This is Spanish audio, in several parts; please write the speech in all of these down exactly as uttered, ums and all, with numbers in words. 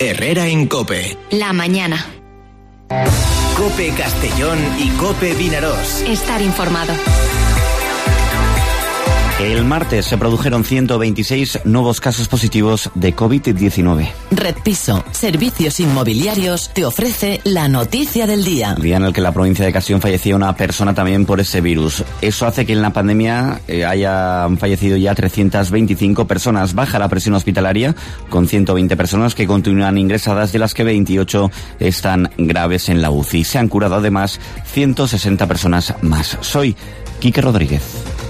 Herrera en COPE. La mañana. COPE Castellón y COPE Vinarós. Estar informado. El martes se produjeron ciento veintiséis nuevos casos positivos de COVID diecinueve. Red Piso, servicios inmobiliarios, te ofrece la noticia del día. Día en el que la provincia de Castellón fallecía una persona también por ese virus. Eso hace que en la pandemia eh, hayan fallecido ya trescientas veinticinco personas. Baja la presión hospitalaria con ciento veinte personas que continúan ingresadas, de las que veintiocho están graves en la U C I. Se han curado además ciento sesenta personas más. Soy Quique Rodríguez.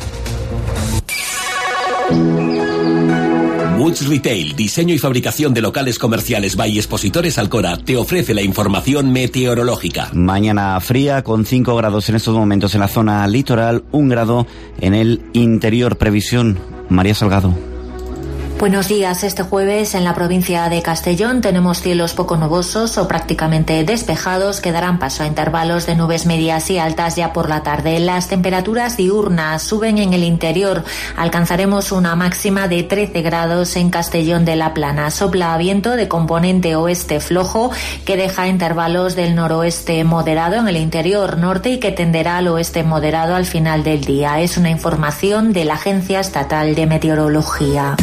Woods Retail, diseño y fabricación de locales comerciales by Expositores Alcora, te ofrece la información meteorológica. Mañana fría con cinco grados en estos momentos en la zona litoral, un grado en el interior. Previsión, María Salgado. Buenos días. Este jueves en la provincia de Castellón tenemos cielos poco nubosos o prácticamente despejados que darán paso a intervalos de nubes medias y altas ya por la tarde. Las temperaturas diurnas suben en el interior. Alcanzaremos una máxima de trece grados en Castellón de la Plana. Sopla viento de componente oeste flojo que deja intervalos del noroeste moderado en el interior norte y que tenderá al oeste moderado al final del día. Es una información de la Agencia Estatal de Meteorología.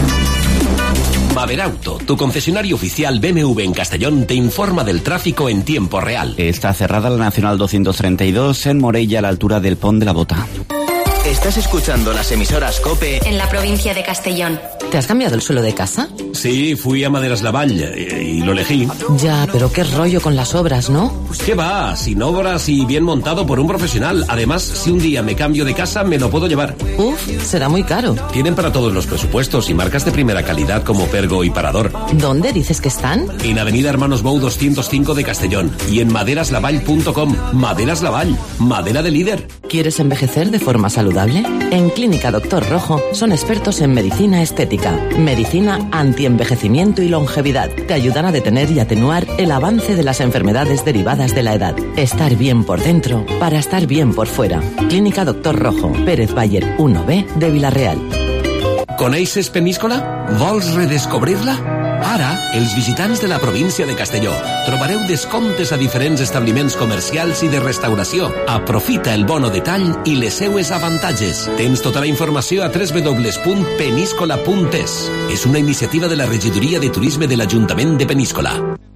Maverauto, tu concesionario oficial B M W en Castellón, te informa del tráfico en tiempo real. Está cerrada la Nacional doscientos treinta y dos en Morella, a la altura del Pont de la Bota. Estás escuchando las emisoras COPE en la provincia de Castellón. ¿Te has cambiado el suelo de casa? Sí, fui a Maderas Lavall y, y lo elegí. Ya, pero qué rollo con las obras, ¿no? ¿Qué va? Sin obras y bien montado por un profesional. Además, si un día me cambio de casa, me lo puedo llevar. Uf, será muy caro. Tienen para todos los presupuestos y marcas de primera calidad como Pergo y Parador. ¿Dónde dices que están? En Avenida Hermanos Bou doscientos cinco de Castellón y en maderas lavall punto com. Maderas Lavall, madera de líder. ¿Quieres envejecer de forma saludable? En Clínica Doctor Rojo son expertos en medicina estética, medicina antienvejecimiento y longevidad. Te ayudan a detener y atenuar el avance de las enfermedades derivadas de la edad. Estar bien por dentro para estar bien por fuera. Clínica Doctor Rojo, Pérez Bayer uno B de Vila-real. Coneixes Peníscola? Vols redescobrir-la? Ara, els visitants de la província de Castelló trobareu descomptes a diferents establiments comercials i de restauració. Aprofita el bono de tall i les seues avantatges. Tens tota la informació a w w w punt peníscola punt es. És una iniciativa de la Regidoria de Turisme de l'Ajuntament de Peníscola.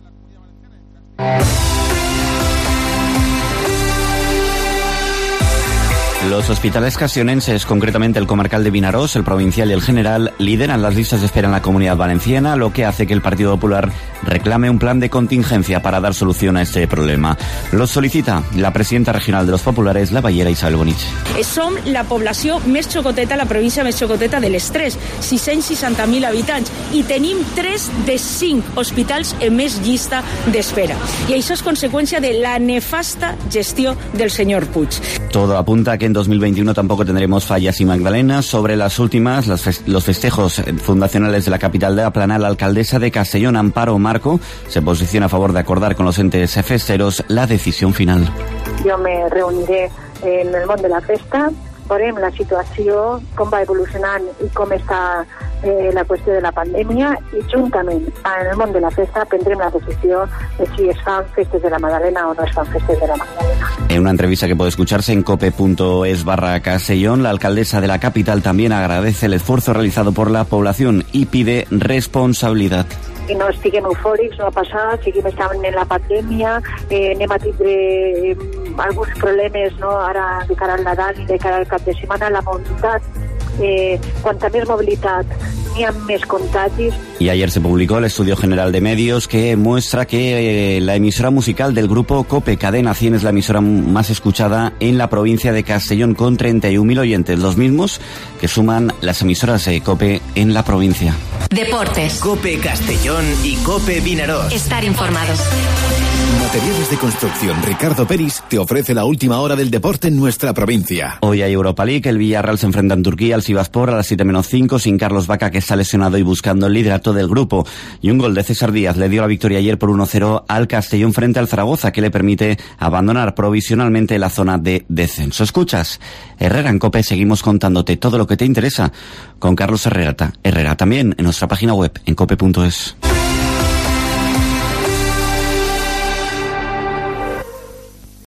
Los hospitales castellonenses, concretamente el comarcal de Vinarós, el provincial y el general, lideran las listas de espera en la Comunidad Valenciana, lo que hace que el Partido Popular reclame un plan de contingencia para dar solución a este problema. Lo solicita la presidenta regional de los populares, la ballera Isabel Bonich. Som la població més xocoteta, la província més xocoteta de les tres, sis-cents seixanta mil habitants, i tenim tres de cinc hospitals en més llista d'espera. I això és conseqüència de la nefasta gestió del senyor Puig. Todo apunta a que en dos mil veintiuno tampoco tendremos fallas y magdalenas. Sobre las últimas, los, fest- los festejos fundacionales de la capital de la Plana, la alcaldesa de Castellón, Amparo Marco, se posiciona a favor de acordar con los entes festeros la decisión final. Jo me reuniré en el món de la festa, veurem la situació, com va evolucionant i com està eh, la qüestió de la pandèmia, i juntament en el món de la festa prendrem la decisió de si es fan festes de la Magdalena o no es fan festes de la Magdalena. En una entrevista que puede escucharse en cope punto es barra Castellón, la alcaldesa de la capital también agradece el esfuerzo realizado por la población y pide responsabilidad. I no estiguem eufòrics, no ha passat, seguim estant en la pandèmia, eh, anem a tindre eh, alguns problemes, no? Ara de cara al Nadal i de cara al cap de setmana, la mobilitat, eh, cuanta més mobilitat, n'hi ha més contagis. Y ayer se publicó el Estudio General de Medios que muestra que eh, la emisora musical del grupo COPE, Cadena cien, es la emisora más escuchada en la provincia de Castellón, con treinta y un mil oyentes, los mismos que suman las emisoras de COPE en la provincia. Deportes. COPE Castellón y COPE Vinarós. Estar informados. Materiales de Construcción Ricardo Peris te ofrece la última hora del deporte en nuestra provincia. Hoy hay Europa League, el Villarreal se enfrenta en Turquía al Sivasspor a las siete menos cinco, sin Carlos Vaca, que está lesionado y buscando el liderato del grupo. Y un gol de César Díaz le dio la victoria ayer por uno cero al Castellón frente al Zaragoza, que le permite abandonar provisionalmente la zona de descenso. Escuchas Herrera en COPE, seguimos contándote todo lo que te interesa con Carlos Herrera. Herrera también en nuestra página web en cope punto es.